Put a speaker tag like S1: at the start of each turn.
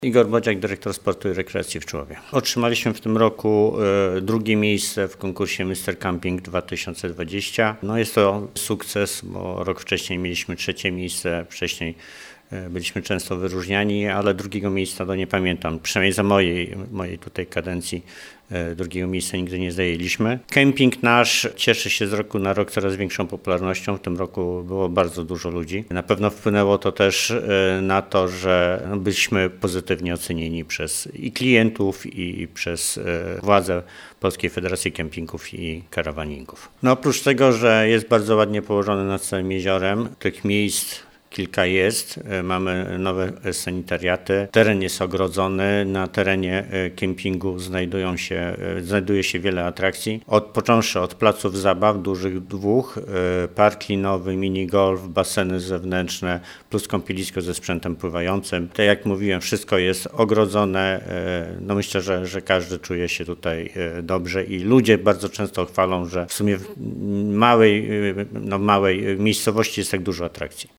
S1: Igor Bodziak, dyrektor sportu i rekreacji w Człowie. Otrzymaliśmy w tym roku drugie miejsce w konkursie Mr. Camping 2020. Jest to sukces, bo rok wcześniej mieliśmy trzecie miejsce, wcześniej byliśmy często wyróżniani, ale drugiego miejsca to nie pamiętam. Przynajmniej za mojej tutaj kadencji drugiego miejsca nigdy nie zajęliśmy. Kemping nasz cieszy się z roku na rok coraz większą popularnością. W tym roku było bardzo dużo ludzi. Na pewno wpłynęło to też na to, że byliśmy pozytywnie ocenieni przez i klientów, i przez władze Polskiej Federacji Kempingów i Karawaningów. Oprócz tego, że jest bardzo ładnie położony nad całym jeziorem, tych miejsc kilka jest, mamy nowe sanitariaty, teren jest ogrodzony, na terenie kempingu znajduje się wiele atrakcji, począwszy od placów zabaw, dużych dwóch, park linowy, minigolf, baseny zewnętrzne, plus kąpielisko ze sprzętem pływającym. Tak jak mówiłem, wszystko jest ogrodzone, myślę, że każdy czuje się tutaj dobrze i ludzie bardzo często chwalą, że w sumie w małej miejscowości jest tak dużo atrakcji.